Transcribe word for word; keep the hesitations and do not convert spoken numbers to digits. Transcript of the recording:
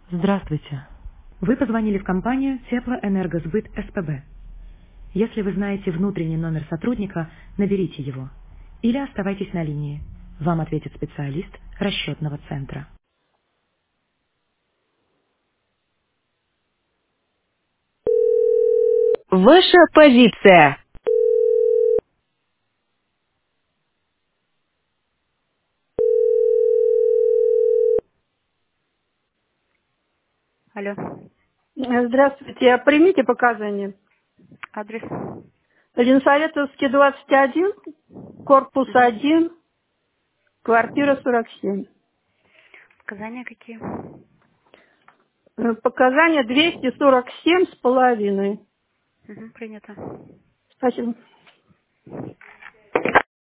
Здравствуйте. Вы позвонили в компанию Теплоэнергосбыт СПБ. Если вы знаете внутренний номер сотрудника, наберите его. Или оставайтесь на линии. Вам ответит специалист расчетного центра. Ваша позиция. Алло, Э, Здравствуйте. А примите показания. адрес. Ленсоветовский, двадцать один, корпус Угу. один, квартира сорок семь. Показания какие? Э, Показания двести сорок семь с половиной. Угу, принято. Спасибо.